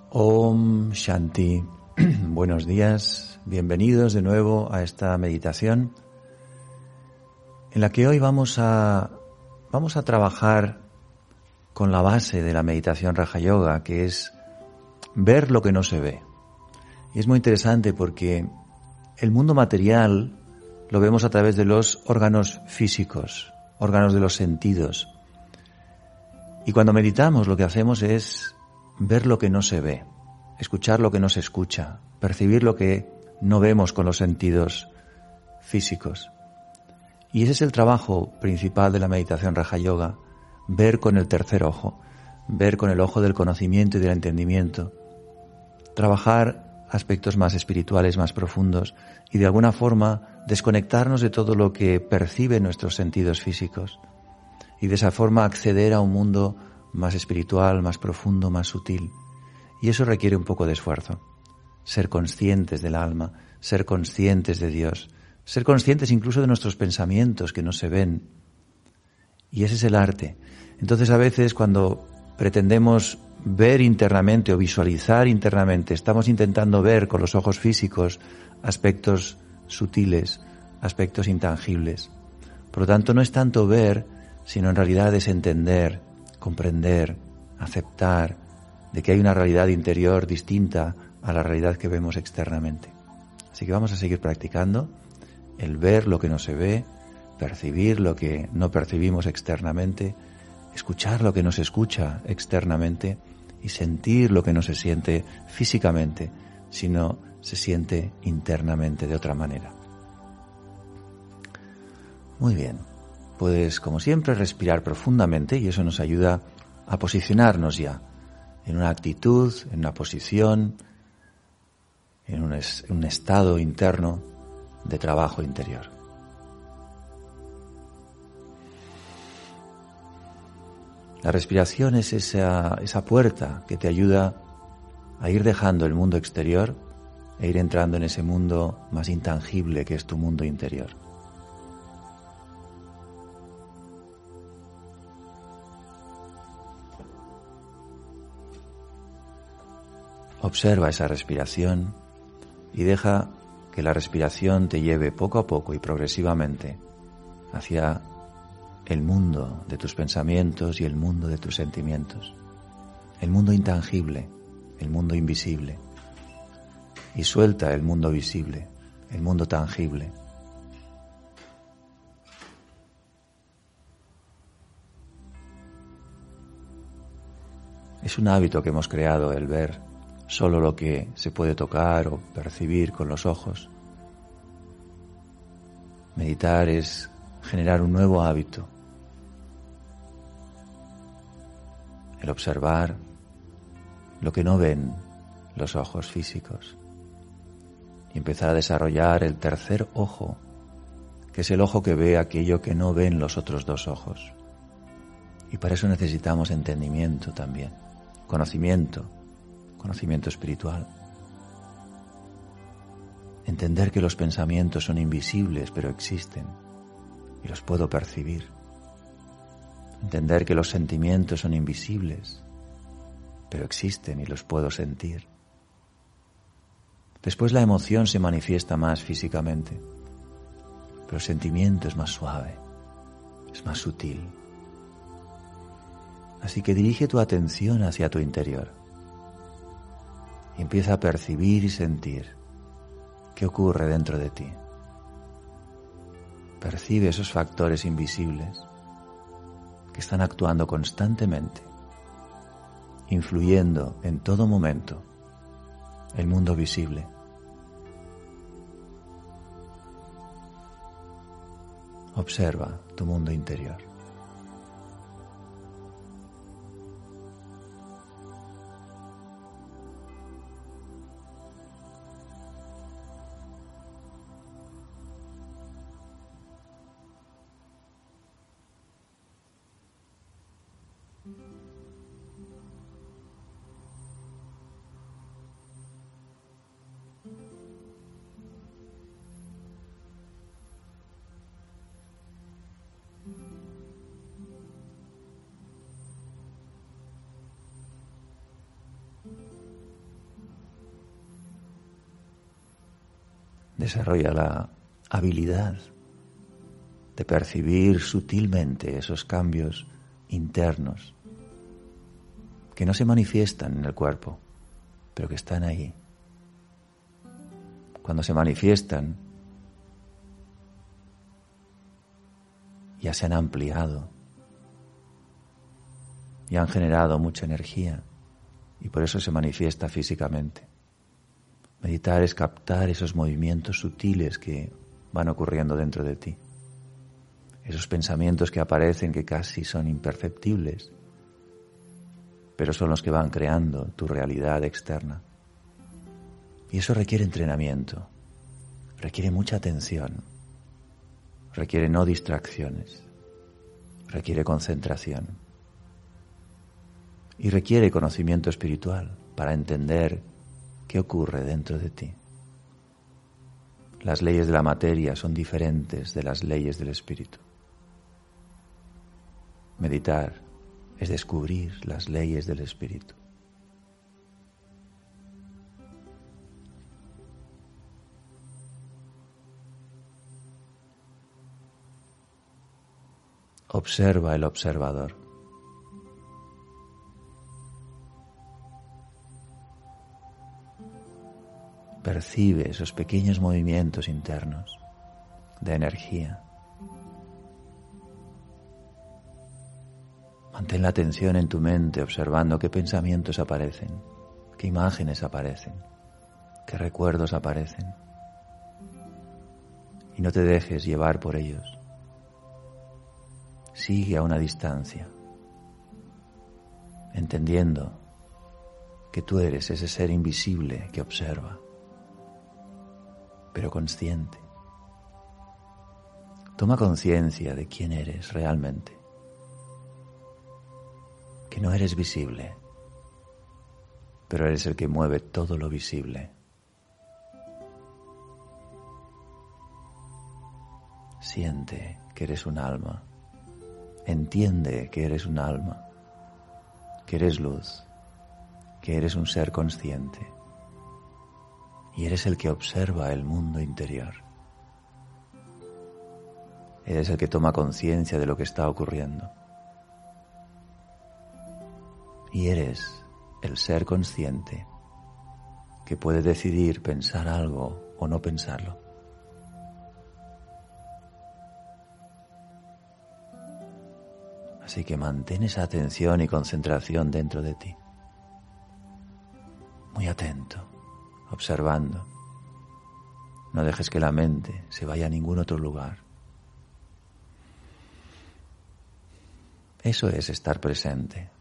Om Shanti. Buenos días, bienvenidos de nuevo a esta meditación en la que hoy vamos a trabajar con la base de la meditación Raja Yoga, que es ver lo que no se ve. Y es muy interesante porque el mundo material lo vemos a través de los órganos físicos, órganos de los sentidos. Y cuando meditamos lo que hacemos es ver lo que no se ve, escuchar lo que no se escucha, percibir lo que no vemos con los sentidos físicos. Y ese es el trabajo principal de la meditación Raja Yoga, ver con el tercer ojo, ver con el ojo del conocimiento y del entendimiento, trabajar aspectos más espirituales, más profundos y de alguna forma desconectarnos de todo lo que perciben nuestros sentidos físicos y de esa forma acceder a un mundo más espiritual, más profundo, más sutil. Y eso requiere un poco de esfuerzo. Ser conscientes del alma, ser conscientes de Dios, ser conscientes incluso de nuestros pensamientos que no se ven. Y ese es el arte. Entonces a veces cuando pretendemos ver internamente o visualizar internamente, estamos intentando ver con los ojos físicos aspectos sutiles, aspectos intangibles. Por lo tanto no es tanto ver, sino en realidad es entender, comprender, aceptar de que hay una realidad interior distinta a la realidad que vemos externamente. Así que vamos a seguir practicando el ver lo que no se ve, percibir lo que no percibimos externamente, escuchar lo que no se escucha externamente y sentir lo que no se siente físicamente, sino se siente internamente de otra manera. Muy bien. Puedes, como siempre, respirar profundamente y eso nos ayuda a posicionarnos ya en una actitud, en una posición, en un estado interno de trabajo interior. La respiración es esa puerta que te ayuda a ir dejando el mundo exterior e ir entrando en ese mundo más intangible que es tu mundo interior. Observa esa respiración y deja que la respiración te lleve poco a poco y progresivamente hacia el mundo de tus pensamientos y el mundo de tus sentimientos, el mundo intangible, el mundo invisible, y suelta el mundo visible, el mundo tangible. Es un hábito que hemos creado el ver solo lo que se puede tocar o percibir con los ojos. Meditar es generar un nuevo hábito. El observar lo que no ven los ojos físicos. Y empezar a desarrollar el tercer ojo, que es el ojo que ve aquello que no ven los otros dos ojos. Y para eso necesitamos entendimiento también, conocimiento espiritual. Entender que los pensamientos son invisibles, pero existen y los puedo percibir. Entender que los sentimientos son invisibles, pero existen y los puedo sentir. Después la emoción se manifiesta más físicamente, pero el sentimiento es más suave, es más sutil. Así que dirige tu atención hacia tu interior. Y empieza a percibir y sentir qué ocurre dentro de ti. Percibe esos factores invisibles que están actuando constantemente, influyendo en todo momento el mundo visible. Observa tu mundo interior. Desarrolla la habilidad de percibir sutilmente esos cambios internos que no se manifiestan en el cuerpo, pero que están ahí. Cuando se manifiestan, ya se han ampliado y han generado mucha energía y por eso se manifiesta físicamente. Meditar es captar esos movimientos sutiles que van ocurriendo dentro de ti, esos pensamientos que aparecen que casi son imperceptibles, pero son los que van creando tu realidad externa. Y eso requiere entrenamiento, requiere mucha atención, requiere no distracciones, requiere concentración y requiere conocimiento espiritual para entender qué ocurre dentro de ti. Las leyes de la materia son diferentes de las leyes del espíritu. Meditar es descubrir las leyes del espíritu. Observa el observador. Percibe esos pequeños movimientos internos de energía. Mantén la atención en tu mente observando qué pensamientos aparecen, qué imágenes aparecen, qué recuerdos aparecen. Y no te dejes llevar por ellos. Sigue a una distancia, entendiendo que tú eres ese ser invisible que observa, pero consciente. Toma conciencia de quién eres realmente, que no eres visible, pero eres el que mueve todo lo visible. Siente que eres un alma. Entiende que eres un alma, que eres luz, que eres un ser consciente y eres el que observa el mundo interior. Eres el que toma conciencia de lo que está ocurriendo y eres el ser consciente que puede decidir pensar algo o no pensarlo. Así que mantén esa atención y concentración dentro de ti. Muy atento, observando. No dejes que la mente se vaya a ningún otro lugar. Eso es estar presente.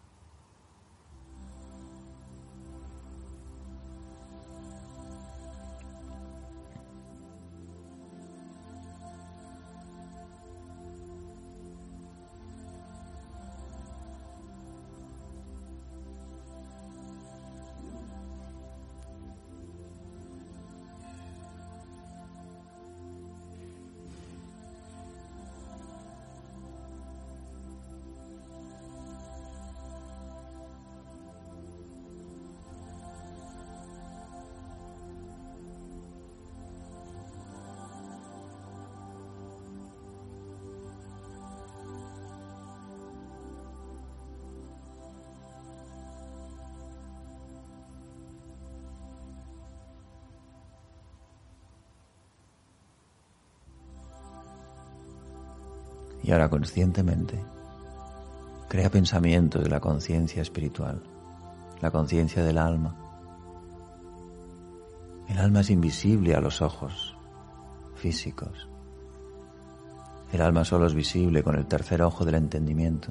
Y ahora conscientemente, crea pensamientos de la conciencia espiritual, la conciencia del alma. El alma es invisible a los ojos físicos. El alma solo es visible con el tercer ojo del entendimiento.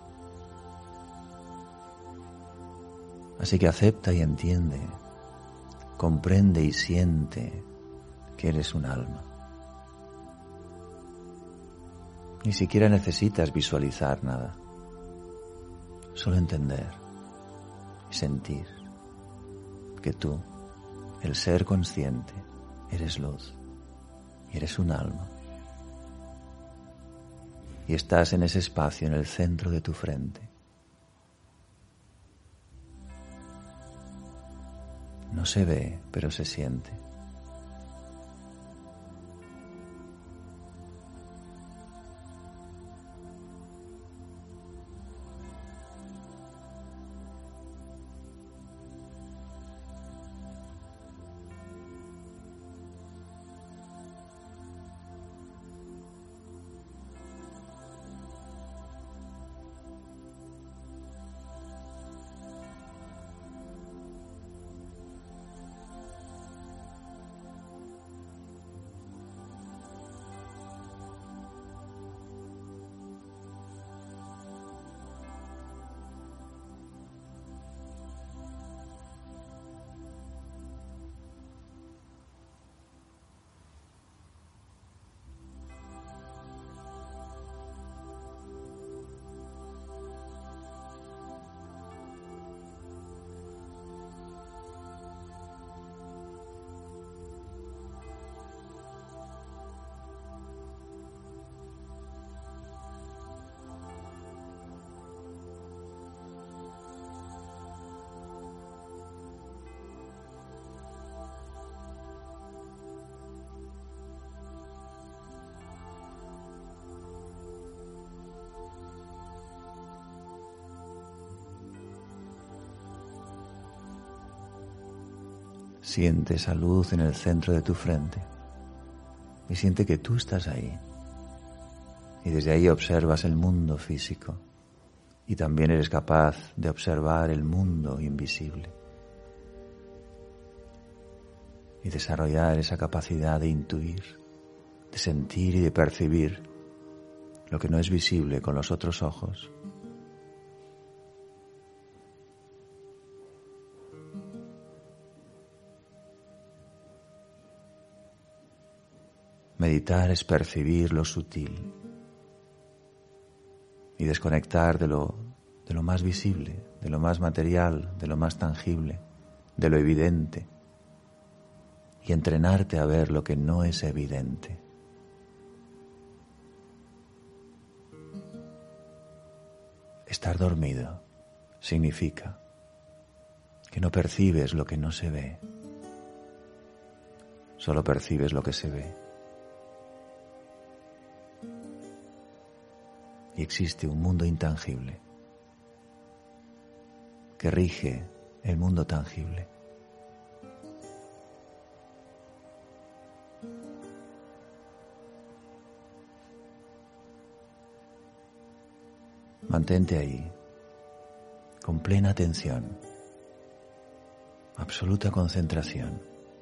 Así que acepta y entiende, comprende y siente que eres un alma. Ni siquiera necesitas visualizar nada, solo entender y sentir que tú, el ser consciente, eres luz y eres un alma. Y estás en ese espacio en el centro de tu frente. No se ve, pero se siente. Siente esa luz en el centro de tu frente y siente que tú estás ahí. Y desde ahí observas el mundo físico y también eres capaz de observar el mundo invisible y desarrollar esa capacidad de intuir, de sentir y de percibir lo que no es visible con los otros ojos. Meditar es percibir lo sutil y desconectar de lo más visible, de lo más material, de lo más tangible, de lo evidente, y entrenarte a ver lo que no es evidente. Estar dormido significa que no percibes lo que no se ve, solo percibes lo que se ve. Y existe un mundo intangible que rige el mundo tangible. Mantente ahí, con plena atención, absoluta concentración.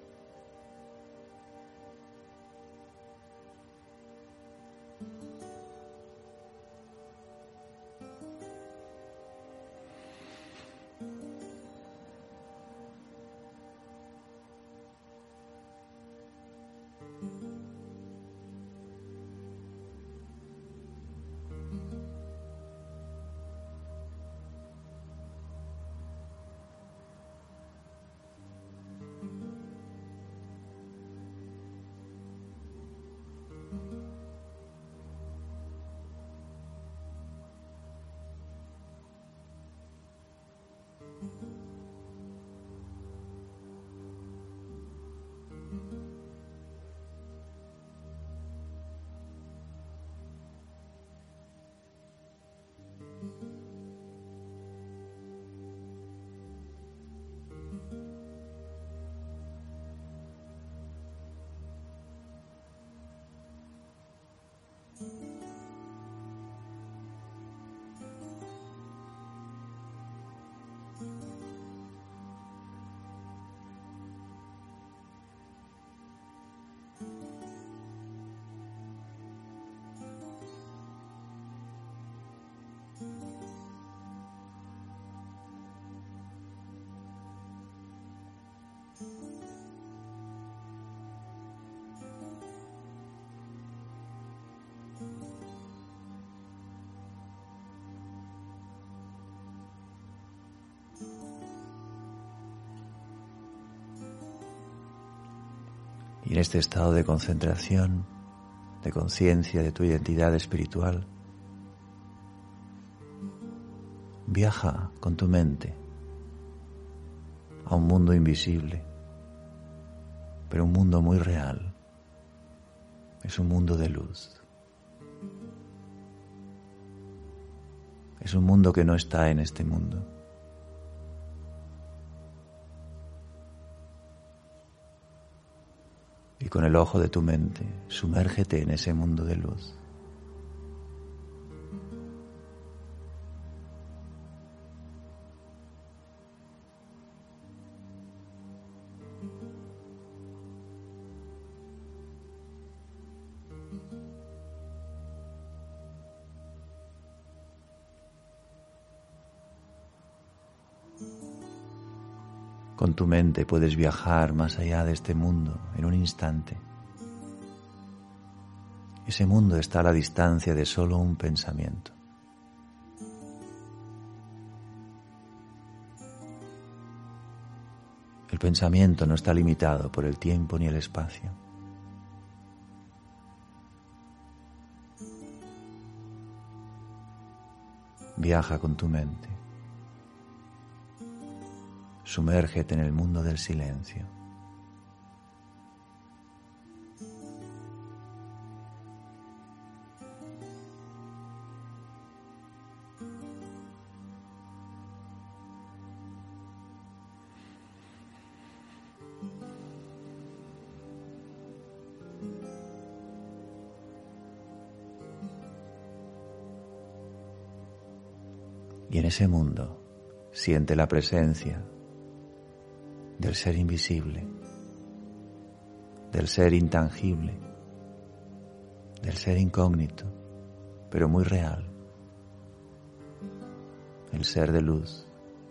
Y en este estado de concentración, de conciencia de tu identidad espiritual, viaja con tu mente a un mundo invisible, pero un mundo muy real. Es un mundo de luz. Es un mundo que no está en este mundo. Y con el ojo de tu mente, sumérgete en ese mundo de luz. Con tu mente puedes viajar más allá de este mundo en un instante. Ese mundo está a la distancia de solo un pensamiento. El pensamiento no está limitado por el tiempo ni el espacio. Viaja con tu mente. Sumérgete en el mundo del silencio. Y en ese mundo siente la presencia del ser invisible, del ser intangible, del ser incógnito, pero muy real, el ser de luz.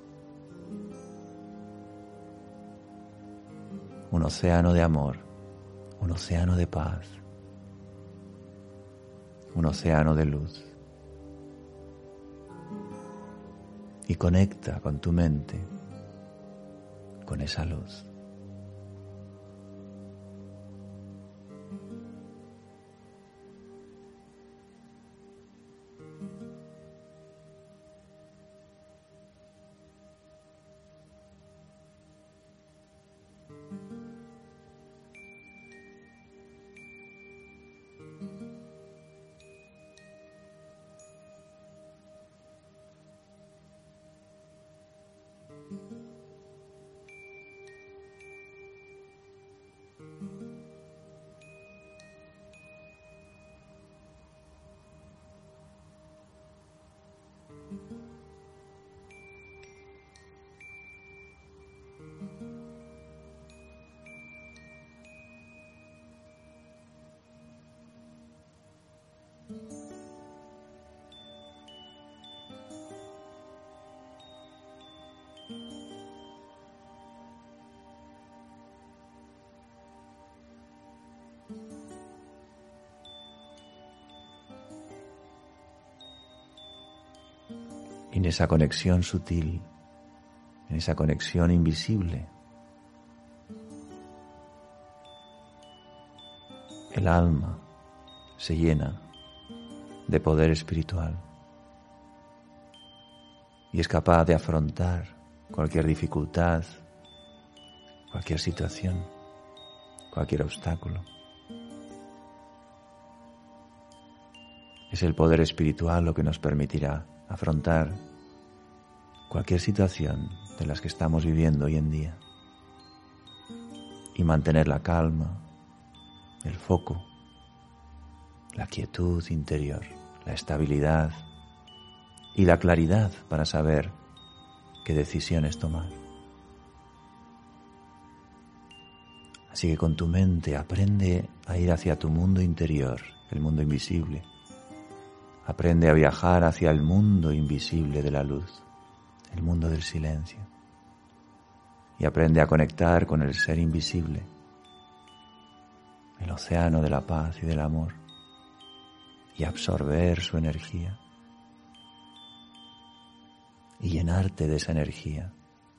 Un océano de amor, un océano de paz, un océano de luz. Y conecta con tu mente, con esa luz. Y en esa conexión sutil, en esa conexión invisible, el alma se llena de poder espiritual y es capaz de afrontar cualquier dificultad, cualquier situación, cualquier obstáculo. Es el poder espiritual lo que nos permitirá afrontar cualquier situación de las que estamos viviendo hoy en día y mantener la calma, el foco, la quietud interior, la estabilidad y la claridad para saber qué decisiones tomar. Así que con tu mente aprende a ir hacia tu mundo interior, el mundo invisible. Aprende a viajar hacia el mundo invisible de la luz, el mundo del silencio. Y aprende a conectar con el ser invisible, el océano de la paz y del amor, y absorber su energía y llenarte de esa energía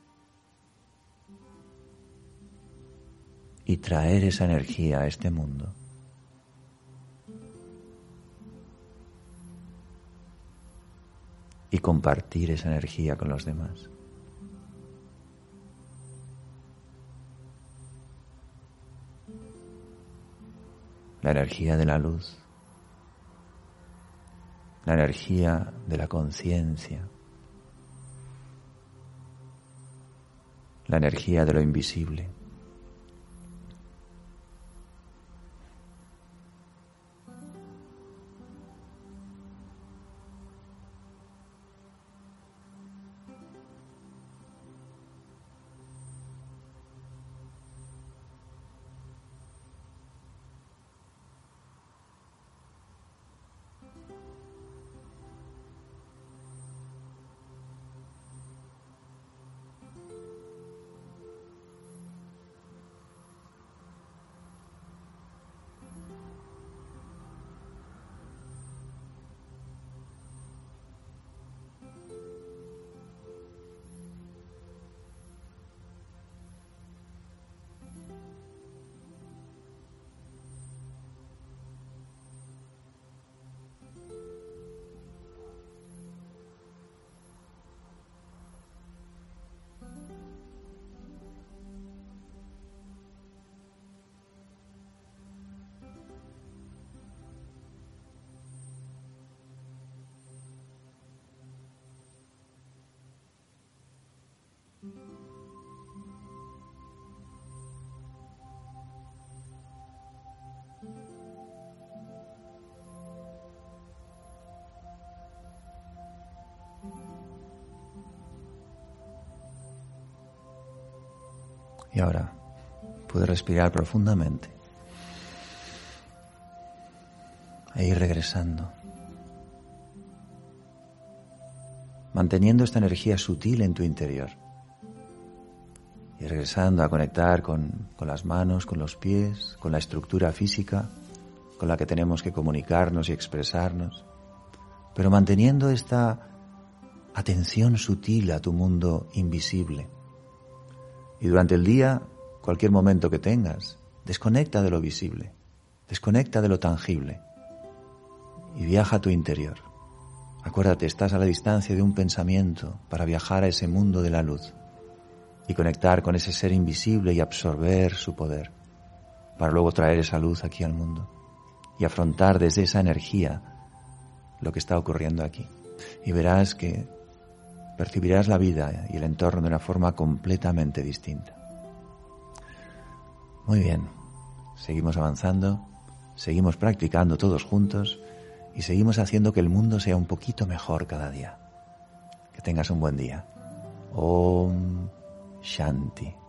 y traer esa energía a este mundo. Y compartir esa energía con los demás. La energía de la luz, la energía de la conciencia, la energía de lo invisible. Y ahora puedes respirar profundamente e ir regresando, manteniendo esta energía sutil en tu interior y regresando a conectar con las manos, con los pies, con la estructura física con la que tenemos que comunicarnos y expresarnos, pero manteniendo esta atención sutil a tu mundo invisible. Y durante el día, cualquier momento que tengas, desconecta de lo visible, desconecta de lo tangible y viaja a tu interior. Acuérdate, estás a la distancia de un pensamiento para viajar a ese mundo de la luz y conectar con ese ser invisible y absorber su poder, para luego traer esa luz aquí al mundo y afrontar desde esa energía lo que está ocurriendo aquí. Y verás que percibirás la vida y el entorno de una forma completamente distinta. Muy bien, seguimos avanzando, seguimos practicando todos juntos y seguimos haciendo que el mundo sea un poquito mejor cada día. Que tengas un buen día. Om Shanti.